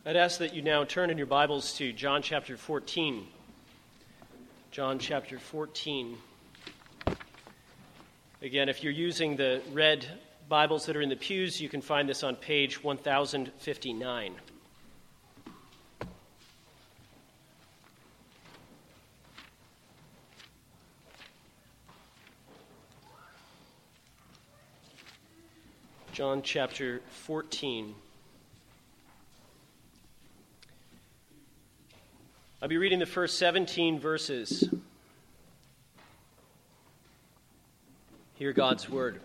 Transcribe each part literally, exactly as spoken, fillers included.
I'd ask that you now turn in your Bibles to John chapter fourteen. John chapter fourteen. Again, if you're using the red Bibles that are in the pews, you can find this on page one thousand fifty-nine. John chapter fourteen. I'll be reading the first seventeen verses. Hear God's word.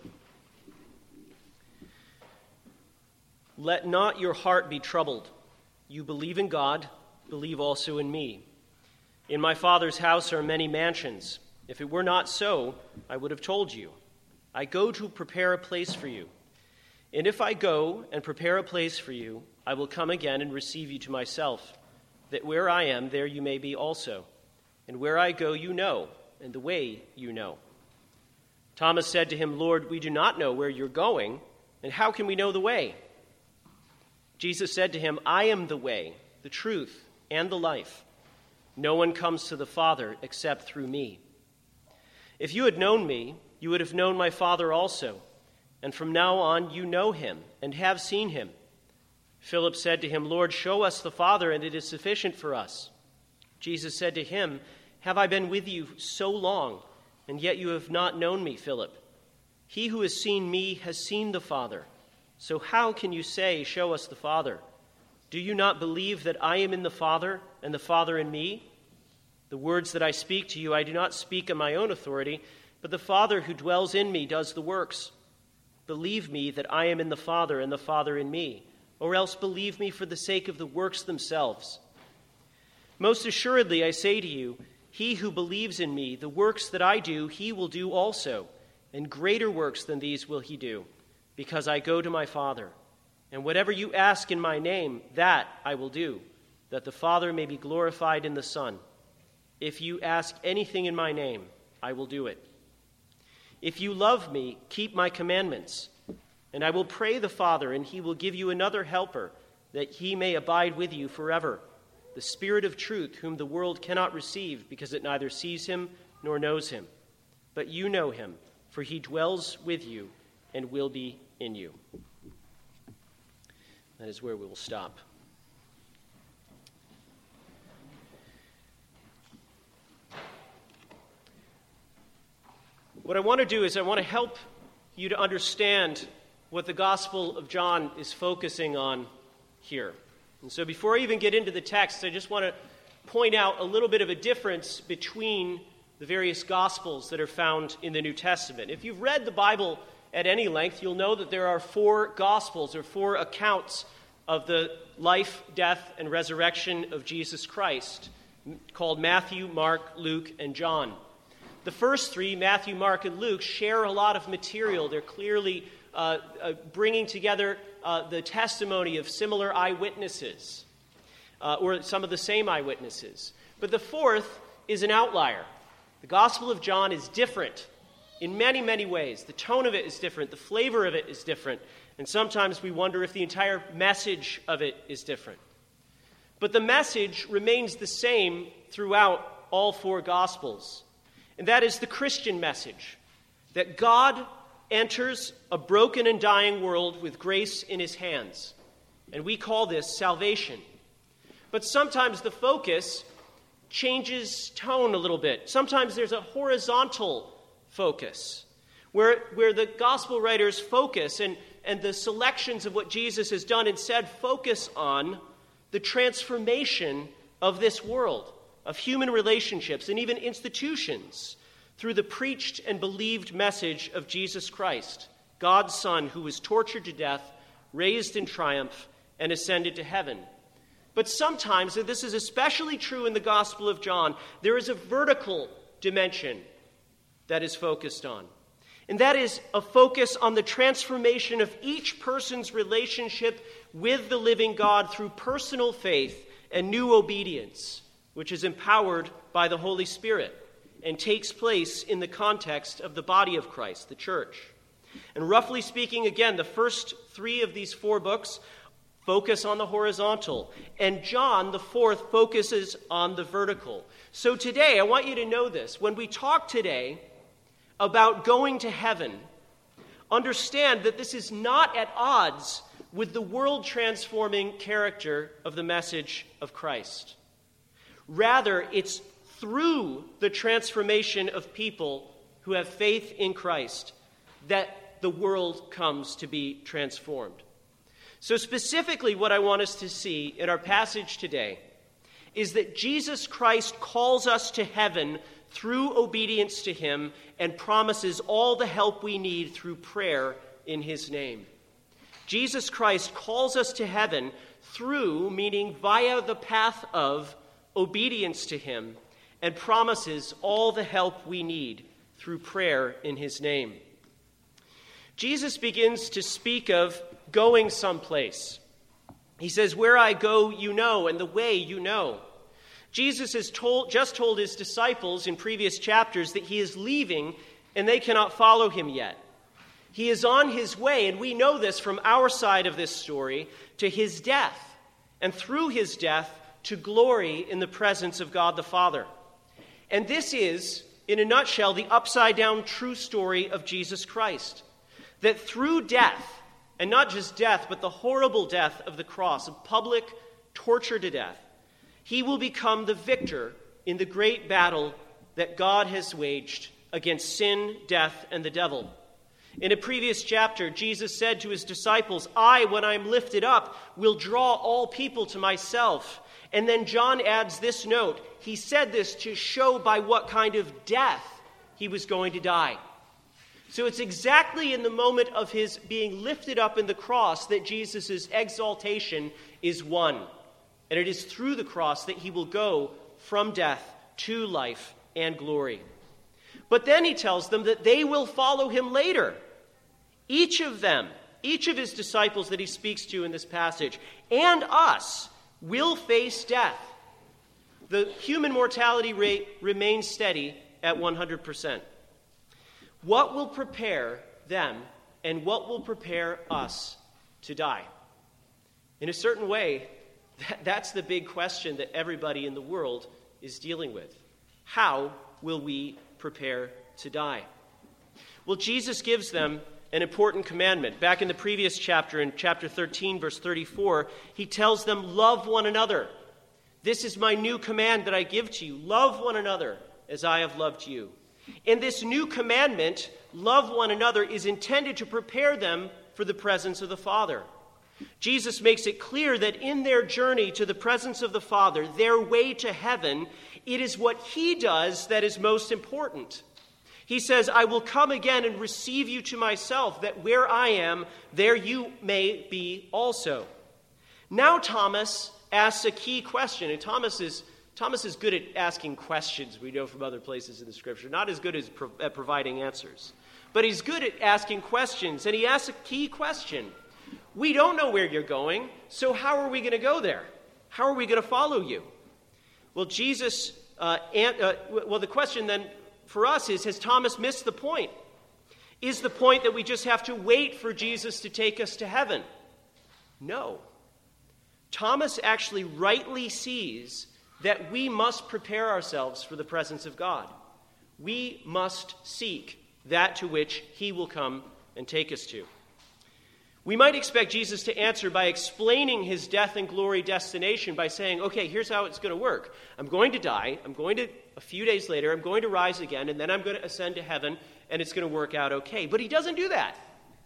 Let not your heart be troubled. You believe in God, believe also in me. In my Father's house are many mansions. If it were not so, I would have told you. I go to prepare a place for you. And if I go and prepare a place for you, I will come again and receive you to myself, that where I am, there you may be also. And where I go, you know, and the way you know. Thomas said to him, Lord, we do not know where you're going, and how can we know the way? Jesus said to him, I am the way, the truth, and the life. No one comes to the Father except through me. If you had known me, you would have known my Father also. And from now on you know him and have seen him. Philip said to him, Lord, show us the Father, and it is sufficient for us. Jesus said to him, Have I been with you so long, and yet you have not known me, Philip? He who has seen me has seen the Father. So how can you say, Show us the Father? Do you not believe that I am in the Father, and the Father in me? The words that I speak to you I do not speak on my own authority, but the Father who dwells in me does the works. Believe me that I am in the Father, and the Father in me, or else believe me for the sake of the works themselves. Most assuredly, I say to you, he who believes in me, the works that I do, he will do also, and greater works than these will he do, because I go to my Father. And whatever you ask in my name, that I will do, that the Father may be glorified in the Son. If you ask anything in my name, I will do it. If you love me, keep my commandments. And I will pray the Father, and he will give you another helper, that he may abide with you forever, the Spirit of truth, whom the world cannot receive, because it neither sees him nor knows him. But you know him, for he dwells with you and will be in you. That is where we will stop. What I want to do is I want to help you to understand what the Gospel of John is focusing on here. And so before I even get into the text, I just want to point out a little bit of a difference between the various Gospels that are found in the New Testament. If you've read the Bible at any length, you'll know that there are four Gospels, or four accounts of the life, death, and resurrection of Jesus Christ, called Matthew, Mark, Luke, and John. The first three, Matthew, Mark, and Luke, share a lot of material. They're clearly uh, uh, bringing together uh, the testimony of similar eyewitnesses, uh, or some of the same eyewitnesses. But the fourth is an outlier. The Gospel of John is different in many, many ways. The tone of it is different. The flavor of it is different. And sometimes we wonder if the entire message of it is different. But the message remains the same throughout all four Gospels. And that is the Christian message, that God enters a broken and dying world with grace in his hands. And we call this salvation. But sometimes the focus changes tone a little bit. Sometimes there's a horizontal focus, where, where the gospel writers focus, and, and the selections of what Jesus has done and said focus on the transformation of this world, of human relationships, and even institutions, through the preached and believed message of Jesus Christ, God's Son, who was tortured to death, raised in triumph, and ascended to heaven. But sometimes, and this is especially true in the Gospel of John, there is a vertical dimension that is focused on. And that is a focus on the transformation of each person's relationship with the living God through personal faith and new obedience, which is empowered by the Holy Spirit and takes place in the context of the body of Christ, the church. And roughly speaking, again, the first three of these four books focus on the horizontal, and John, the fourth, focuses on the vertical. So today, I want you to know this. When we talk today about going to heaven, understand that this is not at odds with the world-transforming character of the message of Christ. Rather, it's through the transformation of people who have faith in Christ that the world comes to be transformed. So specifically, what I want us to see in our passage today is that Jesus Christ calls us to heaven through obedience to him and promises all the help we need through prayer in his name. Jesus Christ calls us to heaven through, meaning via the path of, obedience to him, and promises all the help we need through prayer in his name. Jesus begins to speak of going someplace. He says, "Where I go, you know, and the way you know." Jesus has told, just told his disciples in previous chapters that he is leaving and they cannot follow him yet. He is on his way, and we know this from our side of this story, to his death, and through his death to glory in the presence of God the Father. And this is, in a nutshell, the upside-down true story of Jesus Christ. That through death, and not just death, but the horrible death of the cross, a public torture to death, he will become the victor in the great battle that God has waged against sin, death, and the devil. In a previous chapter, Jesus said to his disciples, "I, when I'm lifted up, will draw all people to myself." And then John adds this note. He said this to show by what kind of death he was going to die. So it's exactly in the moment of his being lifted up in the cross that Jesus' exaltation is won. And it is through the cross that he will go from death to life and glory. But then he tells them that they will follow him later. Each of them, each of his disciples that he speaks to in this passage, and us, will face death. The human mortality rate remains steady at one hundred percent. What will prepare them and what will prepare us to die? In a certain way, that, that's the big question that everybody in the world is dealing with. How will we prepare to die? Well, Jesus gives them an important commandment. Back in the previous chapter, in chapter thirteen, verse thirty-four, he tells them, "Love one another. This is my new command that I give to you. Love one another as I have loved you." And this new commandment, love one another, is intended to prepare them for the presence of the Father. Jesus makes it clear that in their journey to the presence of the Father, their way to heaven, it is what he does that is most important. He says, "I will come again and receive you to myself, that where I am, there you may be also." Now Thomas asks a key question, and Thomas is Thomas is good at asking questions, we know from other places in the Scripture, not as good as pro- at providing answers. But he's good at asking questions, and he asks a key question. We don't know where you're going, so how are we going to go there? How are we going to follow you? Well, Jesus, uh, and, uh, well, the question then for us is, has Thomas missed the point? Is the point that we just have to wait for Jesus to take us to heaven? No. Thomas actually rightly sees that we must prepare ourselves for the presence of God. We must seek that to which he will come and take us to. We might expect Jesus to answer by explaining his death and glory destination by saying, okay, here's how it's going to work. I'm going to die. I'm going to, a few days later, I'm going to rise again, and then I'm going to ascend to heaven, and it's going to work out okay. But he doesn't do that.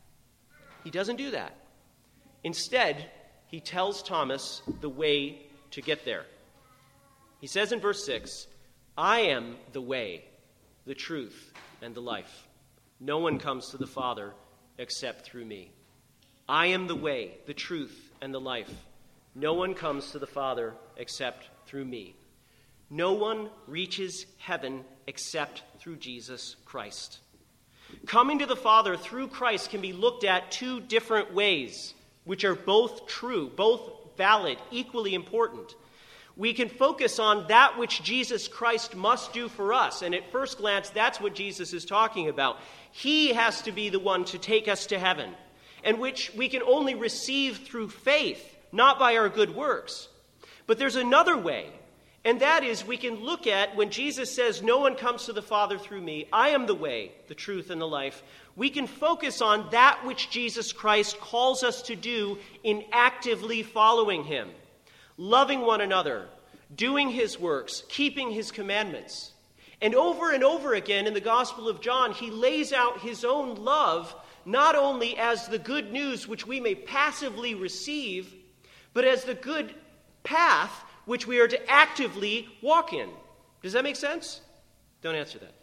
He doesn't do that. Instead, he tells Thomas the way to get there. He says in verse six, "I am the way, the truth, and the life. No one comes to the Father except through me." I am the way, the truth, and the life. No one comes to the Father except through me. No one reaches heaven except through Jesus Christ. Coming to the Father through Christ can be looked at two different ways, which are both true, both valid, equally important. We can focus on that which Jesus Christ must do for us. And at first glance, that's what Jesus is talking about. He has to be the one to take us to heaven, and which we can only receive through faith not by our good works. But there's another way, and that is we can look at when Jesus says, no one comes to the Father through me, I am the way, the truth, and the life. We can focus on that which Jesus Christ calls us to do in actively following him, loving one another, doing his works, keeping his commandments. And over and over again in the Gospel of John, he lays out his own love not only as the good news which we may passively receive, but as the good path which we are to actively walk in. Does that make sense? Don't answer that.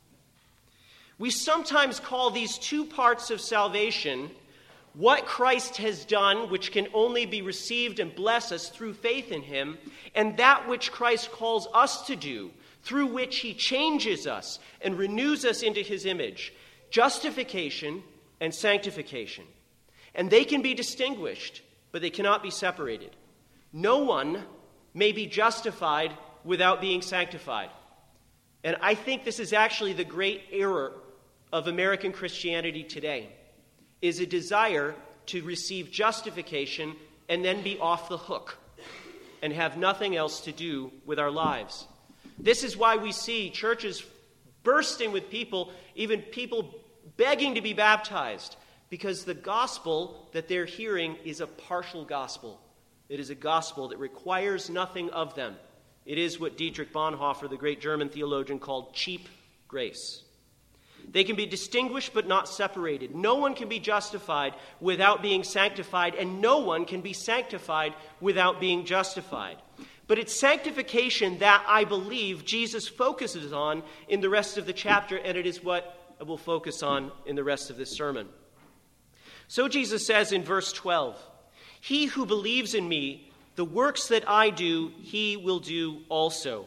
We sometimes call these two parts of salvation what Christ has done, which can only be received and bless us through faith in him, and that which Christ calls us to do, through which he changes us and renews us into his image, justification and sanctification. And they can be distinguished, but they cannot be separated. No one may be justified without being sanctified. And I think this is actually the great error of American Christianity today, is a desire to receive justification and then be off the hook and have nothing else to do with our lives. This is why we see churches bursting with people, even people begging to be baptized, because the gospel that they're hearing is a partial gospel. It is a gospel that requires nothing of them. It is what Dietrich Bonhoeffer, the great German theologian, called cheap grace. They can be distinguished but not separated. No one can be justified without being sanctified, and no one can be sanctified without being justified. But it's sanctification that I believe Jesus focuses on in the rest of the chapter, and it is what I will focus on in the rest of this sermon. So Jesus says in verse twelve, he who believes in me, the works that I do, he will do also.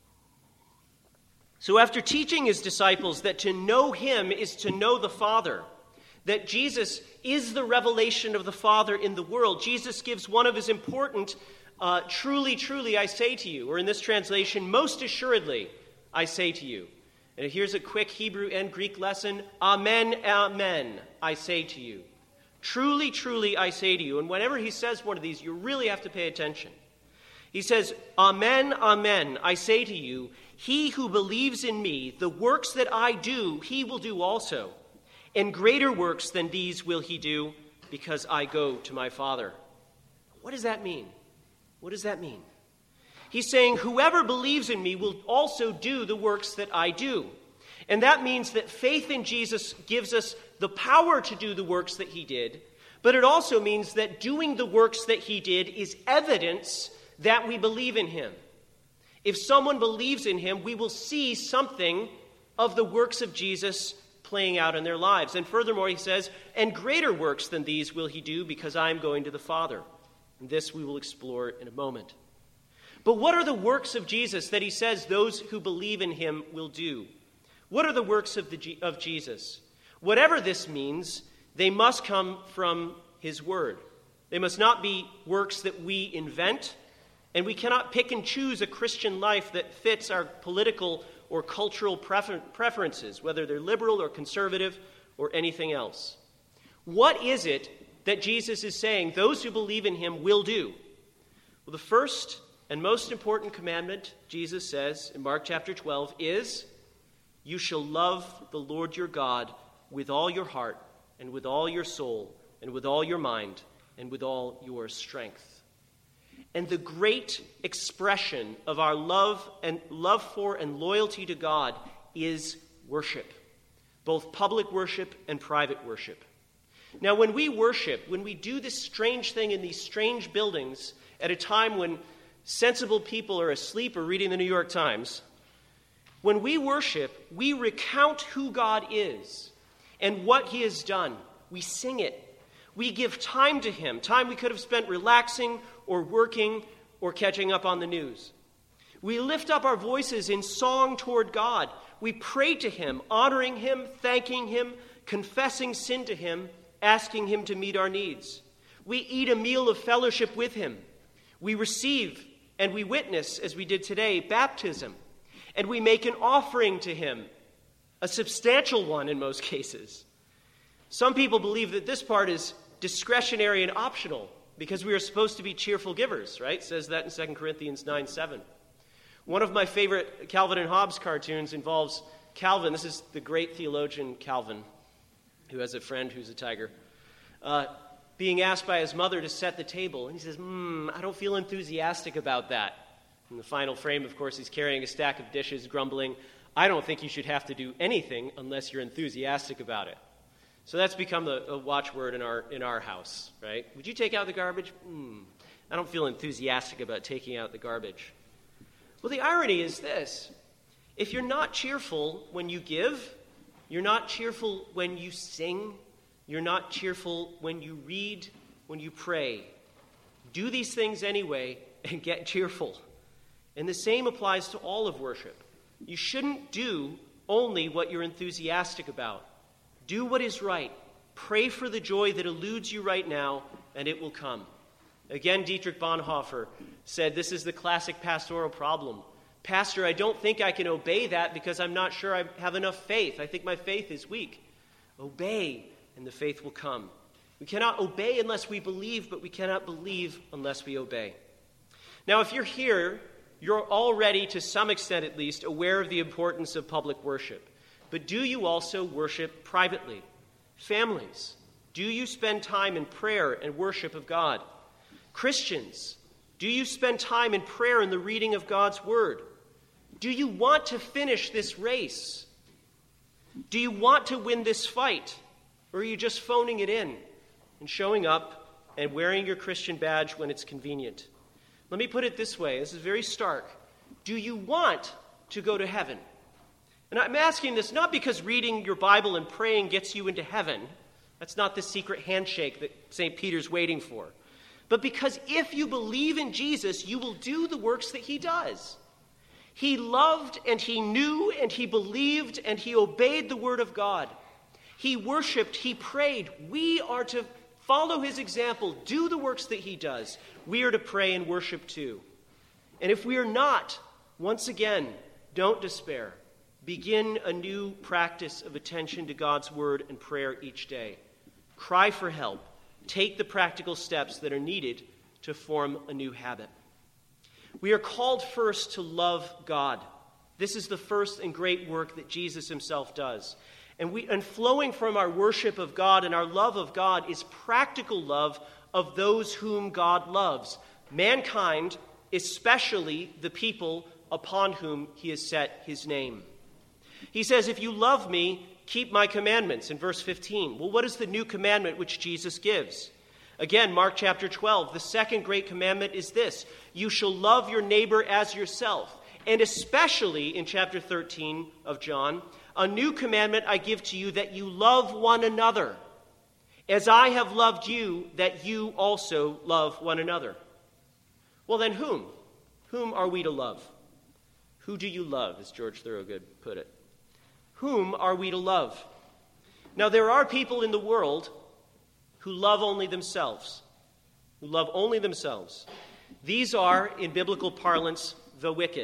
So after teaching his disciples that to know him is to know the Father, that Jesus is the revelation of the Father in the world, Jesus gives one of his important, uh, truly, truly, I say to you, or in this translation, most assuredly, I say to you. And here's a quick Hebrew and Greek lesson. Amen, amen, I say to you. Truly, truly, I say to you. And whenever he says one of these, you really have to pay attention. He says, amen, amen, I say to you, he who believes in me, the works that I do, he will do also. And greater works than these will he do, because I go to my Father. What does that mean? What does that mean? He's saying, whoever believes in me will also do the works that I do. And that means that faith in Jesus gives us the power to do the works that he did, but it also means that doing the works that he did is evidence that we believe in him. If someone believes in him, we will see something of the works of Jesus playing out in their lives. And furthermore, he says, and greater works than these will he do, because I am going to the Father. And this we will explore in a moment. But what are the works of Jesus that he says those who believe in him will do? What are the works of, the, of Jesus? Whatever this means, they must come from his word. They must not be works that we invent, and we cannot pick and choose a Christian life that fits our political or cultural prefer- preferences, whether they're liberal or conservative or anything else. What is it that Jesus is saying those who believe in him will do? Well, the first and most important commandment, Jesus says in Mark chapter twelve, is, you shall love the Lord your God with all your heart and with all your soul and with all your mind and with all your strength. And the great expression of our love and love for and loyalty to God is worship, both public worship and private worship. Now, when we worship, when we do this strange thing in these strange buildings at a time when sensible people are asleep or reading the New York Times, when we worship, we recount who God is and what he has done. We sing it. We give time to him, time we could have spent relaxing or working or catching up on the news. We lift up our voices in song toward God. We pray to him, honoring him, thanking him, confessing sin to him, asking him to meet our needs. We eat a meal of fellowship with him. We receive and we witness, as we did today, baptism. And we make an offering to him, a substantial one in most cases. Some people believe that this part is discretionary and optional. because we are supposed to be cheerful givers, right? It says that in Second Corinthians nine seven. One of my favorite Calvin and Hobbes cartoons involves Calvin. This is the great theologian Calvin, who has a friend who's a tiger, uh, being asked by his mother to set the table. And he says, hmm, I don't feel enthusiastic about that. In the final frame, of course, he's carrying a stack of dishes, grumbling, I don't think you should have to do anything unless you're enthusiastic about it. So that's become a, a watchword in our in our house, right? Would you take out the garbage? Hmm, I don't feel enthusiastic about taking out the garbage. Well, the irony is this. If you're not cheerful when you give, you're not cheerful when you sing, you're not cheerful when you read, when you pray. Do these things anyway and get cheerful. And the same applies to all of worship. You shouldn't do only what you're enthusiastic about. Do what is right. Pray for the joy that eludes you right now, and it will come. Again, Dietrich Bonhoeffer said this is the classic pastoral problem. Pastor, I don't think I can obey that because I'm not sure I have enough faith. I think my faith is weak. Obey, and the faith will come. We cannot obey unless we believe, but we cannot believe unless we obey. Now, if you're here, you're already, to some extent at least, aware of the importance of public worship. But do you also worship privately? Families, do you spend time in prayer and worship of God? Christians, do you spend time in prayer and the reading of God's word? Do you want to finish this race? Do you want to win this fight? Or are you just phoning it in and showing up and wearing your Christian badge when it's convenient? Let me put it this way. This is very stark. Do you want to go to heaven? And I'm asking this not because reading your Bible and praying gets you into heaven. That's not the secret handshake that Saint Peter's waiting for. But because if you believe in Jesus, you will do the works that he does. He loved and he knew and he believed and he obeyed the word of God. He worshiped, he prayed. We are to follow his example, do the works that he does. We are to pray and worship too. And if we are not, once again, don't despair. Begin a new practice of attention to God's word and prayer each day. Cry for help. Take the practical steps that are needed to form a new habit. We are called first to love God. This is the first and great work that Jesus himself does. And we, and flowing from our worship of God and our love of God is practical love of those whom God loves. Mankind, especially the people upon whom he has set his name. He says, if you love me, keep my commandments, in verse fifteen. Well, what is the new commandment which Jesus gives? Again, Mark chapter twelve, the second great commandment is this: you shall love your neighbor as yourself. And especially in chapter thirteen of John, a new commandment I give to you, that you love one another. As I have loved you, that you also love one another. Well, then whom? Whom are we to love? Who do you love, as George Thorogood put it? Whom are we to love? Now, there are people in the world who love only themselves, who love only themselves. These are, in biblical parlance, the wicked.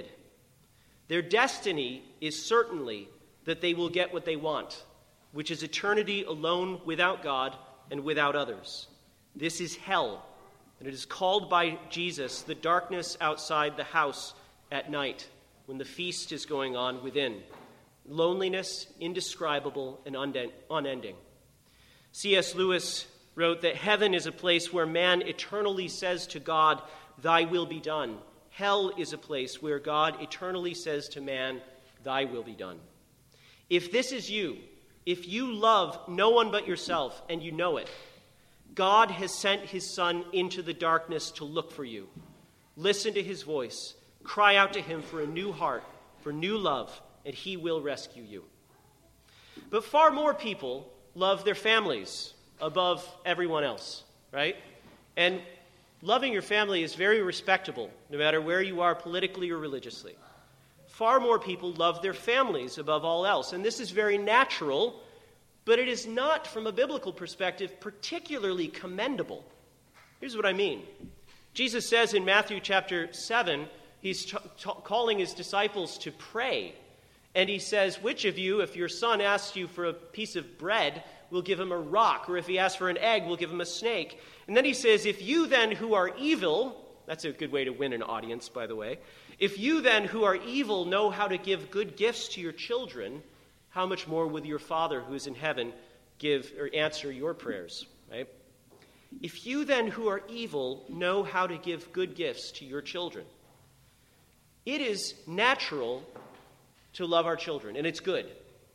Their destiny is certainly that they will get what they want, which is eternity alone without God and without others. This is hell, and it is called by Jesus the darkness outside the house at night when the feast is going on within. Loneliness, indescribable and unending. C S Lewis wrote that heaven is a place where man eternally says to God, thy will be done. Hell is a place where God eternally says to man, thy will be done. If this is you, if you love no one but yourself and you know it, God has sent his Son into the darkness to look for you. Listen to his voice. Cry out to him for a new heart, for new love, and he will rescue you. But far more people love their families above everyone else, right? And loving your family is very respectable, no matter where you are politically or religiously. Far more people love their families above all else, and this is very natural, but it is not, from a biblical perspective, particularly commendable. Here's what I mean. Jesus says in Matthew chapter seven, he's t- t- calling his disciples to pray. And he says, which of you, if your son asks you for a piece of bread, we'll give him a rock. Or if he asks for an egg, we'll give him a snake. And then he says, if you then who are evil, that's a good way to win an audience, by the way. If you then who are evil know how to give good gifts to your children, how much more will your Father who is in heaven give or answer your prayers, right? If you then who are evil know how to give good gifts to your children, it is natural to love our children, and it's good.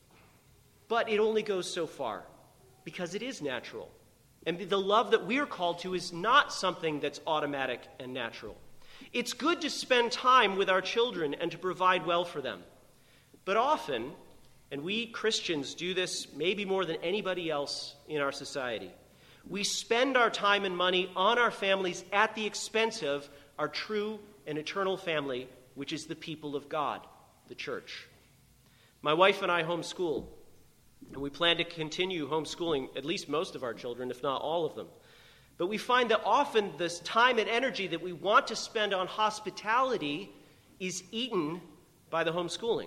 But it only goes so far, because it is natural. And the love that we're called to is not something that's automatic and natural. It's good to spend time with our children and to provide well for them. But often, and we Christians do this maybe more than anybody else in our society, we spend our time and money on our families at the expense of our true and eternal family, which is the people of God, the church. My wife and I homeschool, and we plan to continue homeschooling at least most of our children, if not all of them. But we find that often this time and energy that we want to spend on hospitality is eaten by the homeschooling.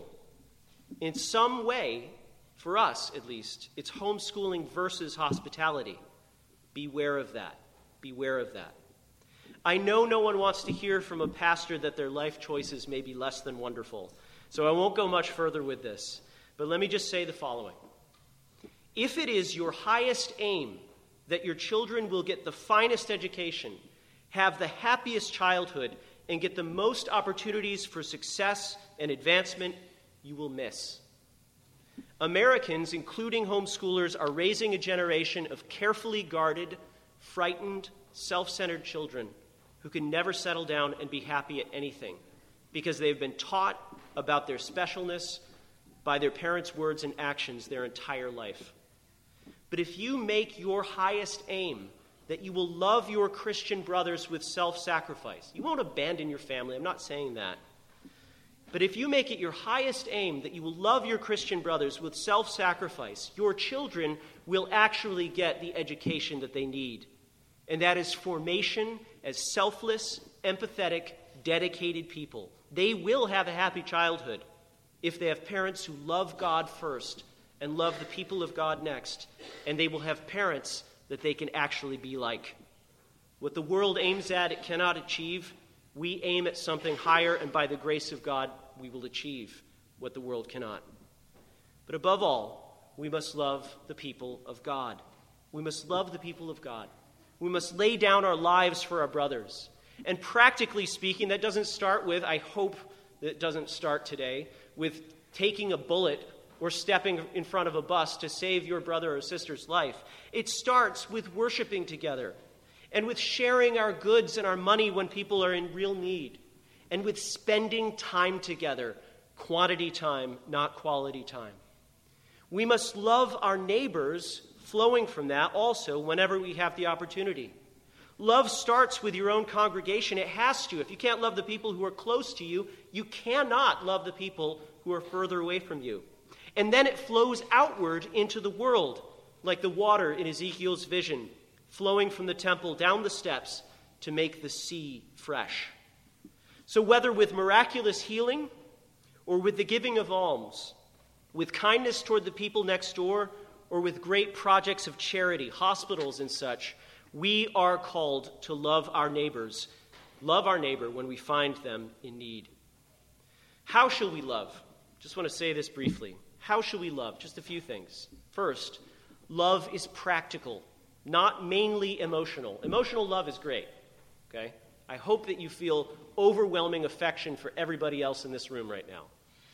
In some way, for us at least, it's homeschooling versus hospitality. Beware of that. Beware of that. I know no one wants to hear from a pastor that their life choices may be less than wonderful, so I won't go much further with this. But let me just say the following. If it is your highest aim that your children will get the finest education, have the happiest childhood, and get the most opportunities for success and advancement, you will miss. Americans, including homeschoolers, are raising a generation of carefully guarded, frightened, self-centered children who can never settle down and be happy at anything because they've been taught about their specialness by their parents' words and actions their entire life. But if you make your highest aim that you will love your Christian brothers with self-sacrifice, you won't abandon your family, I'm not saying that. But if you make it your highest aim that you will love your Christian brothers with self-sacrifice, your children will actually get the education that they need. And that is formation as selfless, empathetic, dedicated people. They will have a happy childhood if they have parents who love God first and love the people of God next. And they will have parents that they can actually be like. What the world aims at, it cannot achieve. We aim at something higher, and by the grace of God, we will achieve what the world cannot. But above all, we must love the people of God. We must love the people of God. We must lay down our lives for our brothers. And practically speaking, that doesn't start with, I hope that it doesn't start today, with taking a bullet or stepping in front of a bus to save your brother or sister's life. It starts with worshiping together and with sharing our goods and our money when people are in real need, and with spending time together, quantity time, not quality time. We must love our neighbors, flowing from that also whenever we have the opportunity. Love starts with your own congregation. It has to. If you can't love the people who are close to you, you cannot love the people who are further away from you. And then it flows outward into the world, like the water in Ezekiel's vision, flowing from the temple down the steps to make the sea fresh. So whether with miraculous healing or with the giving of alms, with kindness toward the people next door, or with great projects of charity, hospitals and such, we are called to love our neighbors, love our neighbor when we find them in need. How shall we love? Just want to say this briefly. How shall we love? Just a few things. First, love is practical, not mainly emotional. Emotional love is great, okay? I hope that you feel overwhelming affection for everybody else in this room right now.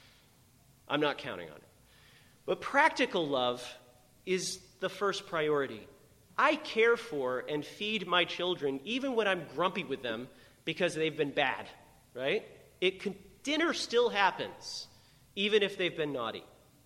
I'm not counting on it. But practical love is the first priority. I care for and feed my children even when I'm grumpy with them because they've been bad, right? It can, dinner still happens even if they've been naughty.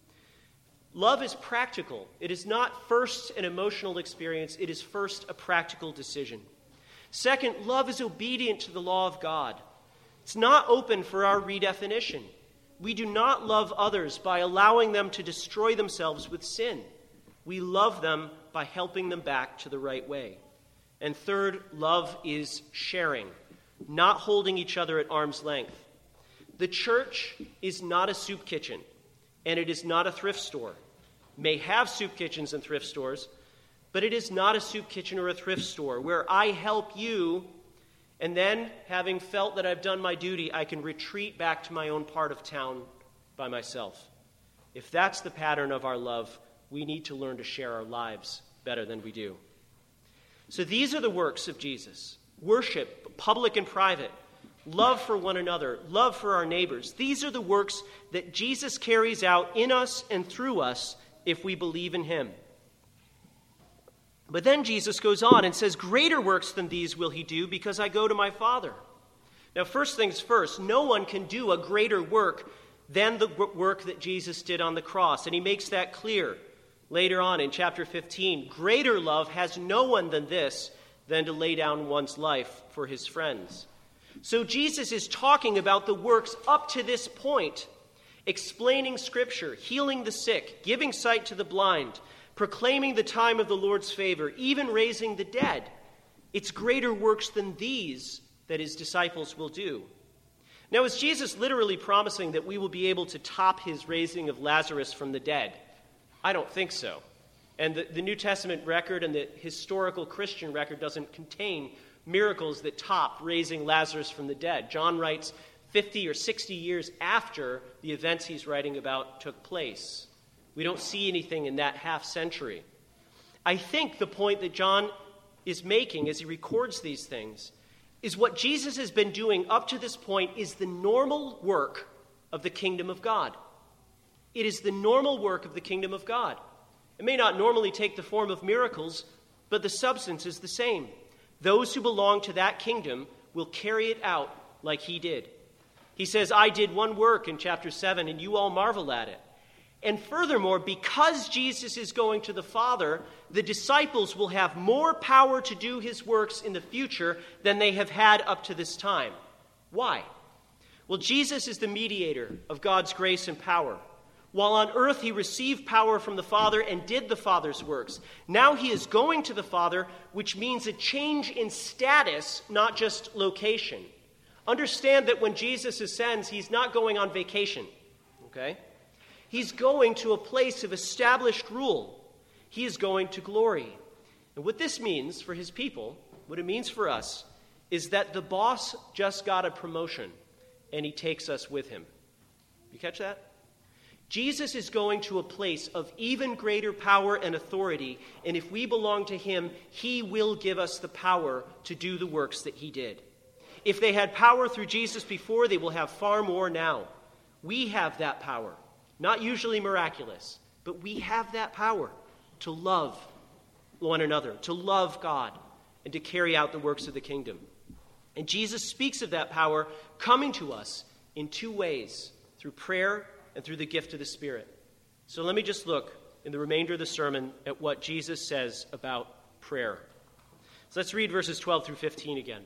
Love is practical. It is not first an emotional experience. It is first a practical decision. Second, love is obedient to the law of God. It's not open for our redefinition. We do not love others by allowing them to destroy themselves with sin. We love them by helping them back to the right way. And third, love is sharing, not holding each other at arm's length. The church is not a soup kitchen, and it is not a thrift store. may have soup kitchens and thrift stores, but it is not a soup kitchen or a thrift store where I help you, and then, having felt that I've done my duty, I can retreat back to my own part of town by myself. If that's the pattern of our love, we need to learn to share our lives better than we do. So these are the works of Jesus. Worship, public and private. Love for one another. Love for our neighbors. These are the works that Jesus carries out in us and through us if we believe in him. But then Jesus goes on and says, greater works than these will he do because I go to my Father. Now, first things first, no one can do a greater work than the work that Jesus did on the cross. And he makes that clear later on in chapter fifteen. Greater love has no one than this, than to lay down one's life for his friends. So Jesus is talking about the works up to this point, explaining Scripture, healing the sick, giving sight to the blind, proclaiming the time of the Lord's favor, even raising the dead. It's greater works than these that his disciples will do. Now, is Jesus literally promising that we will be able to top his raising of Lazarus from the dead? I don't think so. And the, the New Testament record and the historical Christian record doesn't contain miracles that top raising Lazarus from the dead. John writes fifty or sixty years after the events he's writing about took place. We don't see anything in that half century. I think the point that John is making as he records these things is what Jesus has been doing up to this point is the normal work of the kingdom of God. It is the normal work of the kingdom of God. It may not normally take the form of miracles, but the substance is the same. Those who belong to that kingdom will carry it out like he did. He says, I did one work in chapter seven, and you all marvel at it. And furthermore, because Jesus is going to the Father, the disciples will have more power to do his works in the future than they have had up to this time. Why? Well, Jesus is the mediator of God's grace and power. While on earth he received power from the Father and did the Father's works. Now he is going to the Father, which means a change in status, not just location. Understand that when Jesus ascends, he's not going on vacation, okay? He's going to a place of established rule. He is going to glory. And what this means for his people, what it means for us, is that the boss just got a promotion and he takes us with him. You catch that? Jesus is going to a place of even greater power and authority, and if we belong to him, he will give us the power to do the works that he did. If they had power through Jesus before, they will have far more now. We have that power. Not usually miraculous, but we have that power to love one another, to love God, and to carry out the works of the kingdom. And Jesus speaks of that power coming to us in two ways, through prayer and through the gift of the Spirit. So let me just look in the remainder of the sermon at what Jesus says about prayer. So let's read verses twelve through fifteen again.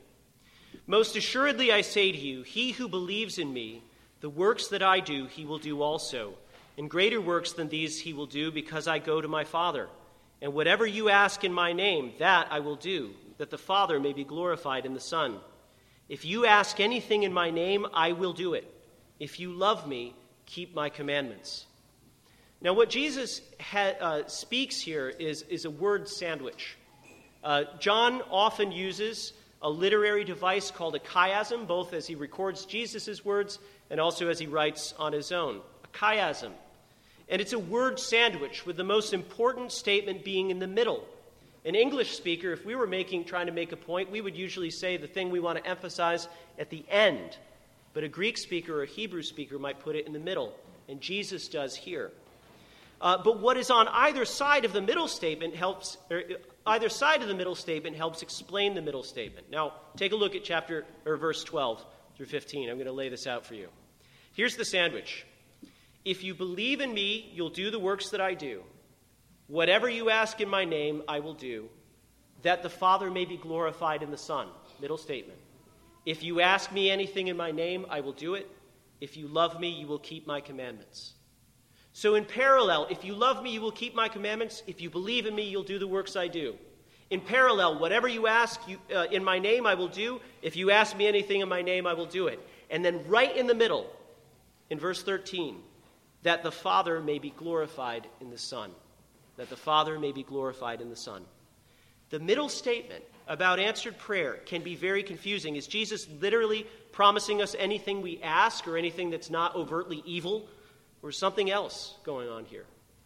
Most assuredly I say to you, he who believes in me, the works that I do, he will do also. And greater works than these he will do, because I go to my Father. And whatever you ask in my name, that I will do, that the Father may be glorified in the Son. If you ask anything in my name, I will do it. If you love me, keep my commandments. Now, what Jesus ha- uh, speaks here is, is a word sandwich. Uh, John often uses a literary device called a chiasm, both as he records Jesus' words and also as he writes on his own. A chiasm. And it's a word sandwich with the most important statement being in the middle. An English speaker, if we were making, trying to make a point, we would usually say the thing we want to emphasize at the end. But a Greek speaker or a Hebrew speaker might put it in the middle, and Jesus does here. Uh, but what is on either side of the middle statement helps, or either side of the middle statement helps explain the middle statement. Now, take a look at chapter or verse twelve through fifteen. I'm going to lay this out for you. Here's the sandwich. If you believe in me, you'll do the works that I do. Whatever you ask in my name, I will do, that the Father may be glorified in the Son. Middle statement. If you ask me anything in my name, I will do it. If you love me, you will keep my commandments. So in parallel, if you love me, you will keep my commandments. If you believe in me, you'll do the works I do. In parallel, whatever you ask you, uh, in my name, I will do. If you ask me anything in my name, I will do it. And then right in the middle, in verse thirteen, that the Father may be glorified in the Son. That the Father may be glorified in the Son. The middle statement about answered prayer can be very confusing. Is Jesus literally promising us anything we ask, or anything that's not overtly evil, or something else going on here?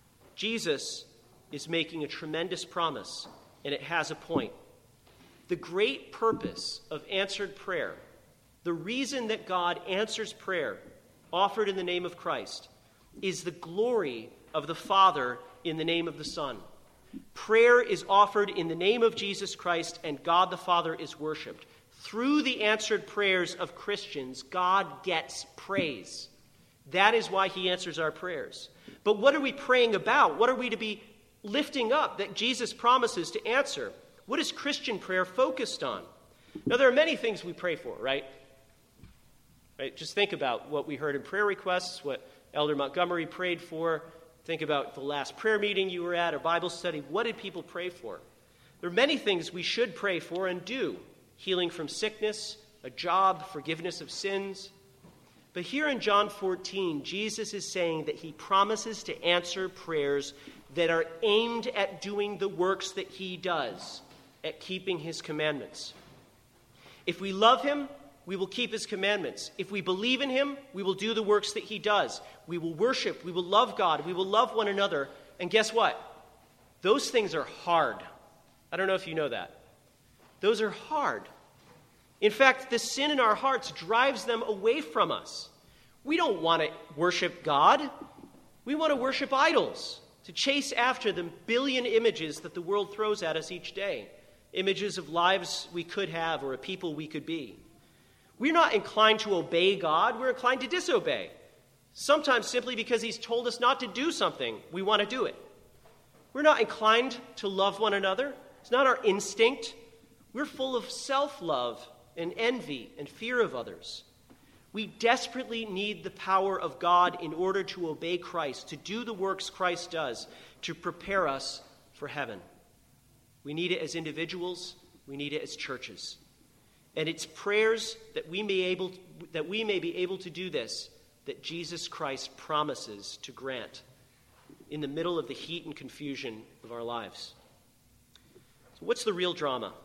Jesus is making a tremendous promise, and it has a point. The great purpose of answered prayer, the reason that God answers prayer offered in the name of Christ, is the glory of the Father in the name of the Son. Prayer is offered in the name of Jesus Christ, and God the Father is worshipped. Through the answered prayers of Christians, God gets praise. That is why he answers our prayers. But what are we praying about? What are we to be lifting up that Jesus promises to answer? What is Christian prayer focused on? Now, there are many things we pray for, right? Right? Just think about what we heard in prayer requests, what Elder Montgomery prayed for. Think about the last prayer meeting you were at, or Bible study. What did people pray for? There are many things we should pray for and do. Healing from sickness, a job, forgiveness of sins. But here in John fourteen, Jesus is saying that he promises to answer prayers that are aimed at doing the works that he does, at keeping his commandments. If we love him, we will keep his commandments. If we believe in him, we will do the works that he does. We will worship, we will love God, we will love one another. And guess what? Those things are hard. I don't know if you know that. Those are hard. In fact, the sin in our hearts drives them away from us. We don't want to worship God. We want to worship idols, to chase after the billion images that the world throws at us each day. Images of lives we could have, or a people we could be. We're not inclined to obey God, we're inclined to disobey. Sometimes simply because he's told us not to do something, we want to do it. We're not inclined to love one another. It's not our instinct. We're full of self-love and envy and fear of others. We desperately need the power of God in order to obey Christ, to do the works Christ does, to prepare us for heaven. We need it as individuals. We need it as churches. And it's prayers that we may able that we may be able to do this that Jesus Christ promises to grant in the middle of the heat and confusion of our lives. So what's the real drama?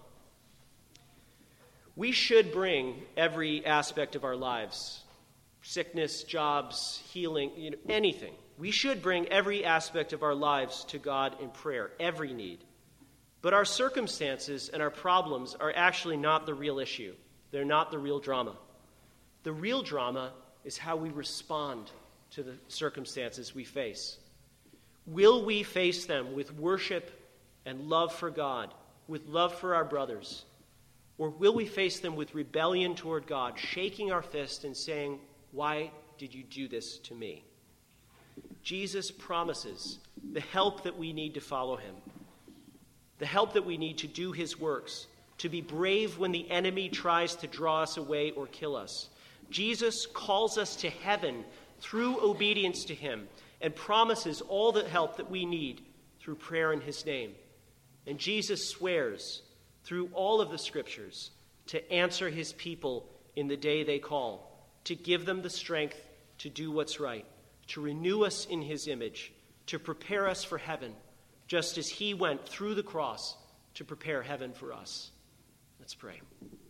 We should bring every aspect of our lives, sickness, jobs, healing, you know, anything. We should bring every aspect of our lives to God in prayer, every need. But our circumstances and our problems are actually not the real issue. They're not the real drama. The real drama is how we respond to the circumstances we face. Will we face them with worship and love for God, with love for our brothers? Or will we face them with rebellion toward God, shaking our fist and saying, "Why did you do this to me?" Jesus promises the help that we need to follow him, the help that we need to do his works, to be brave when the enemy tries to draw us away or kill us. Jesus calls us to heaven through obedience to him and promises all the help that we need through prayer in his name. And Jesus swears through all of the scriptures to answer his people in the day they call, to give them the strength to do what's right, to renew us in his image, to prepare us for heaven, just as he went through the cross to prepare heaven for us. Let's pray.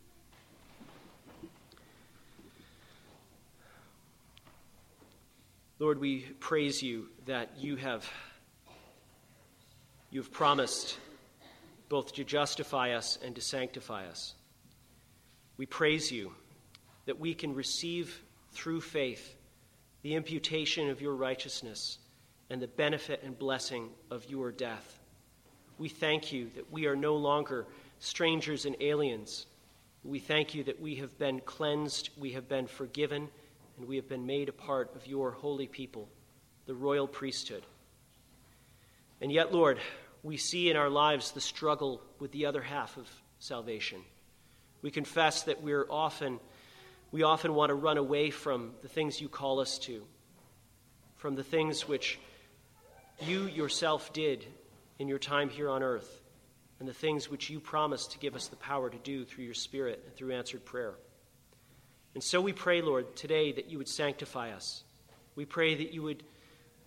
Lord, we praise you that you have you've promised both to justify us and to sanctify us. We praise you that we can receive through faith the imputation of your righteousness and the benefit and blessing of your death. We thank you that we are no longer strangers and aliens. We thank you that we have been cleansed, we have been forgiven, and we have been made a part of your holy people, the royal priesthood. And yet, Lord, we see in our lives the struggle with the other half of salvation. We confess that we're often, we often want to run away from the things you call us to, from the things which you yourself did in your time here on earth, and the things which you promised to give us the power to do through your Spirit and through answered prayer. And so we pray, Lord, today that you would sanctify us. We pray that you would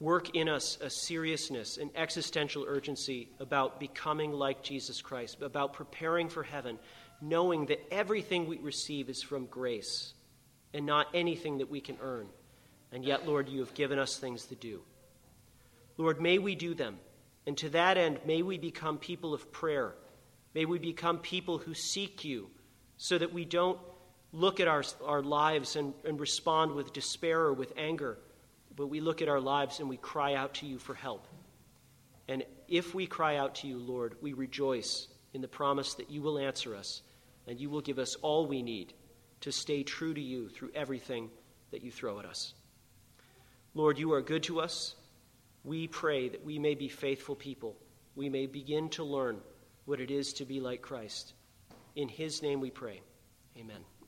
work in us a seriousness, an existential urgency about becoming like Jesus Christ, about preparing for heaven, knowing that everything we receive is from grace and not anything that we can earn. And yet, Lord, you have given us things to do. Lord, may we do them. And to that end, may we become people of prayer. May we become people who seek you so that we don't look at our, our lives and, and respond with despair or with anger, but we look at our lives and we cry out to you for help. And if we cry out to you, Lord, we rejoice in the promise that you will answer us and you will give us all we need to stay true to you through everything that you throw at us. Lord, you are good to us. We pray that we may be faithful people. We may begin to learn what it is to be like Christ. In his name we pray. Amen.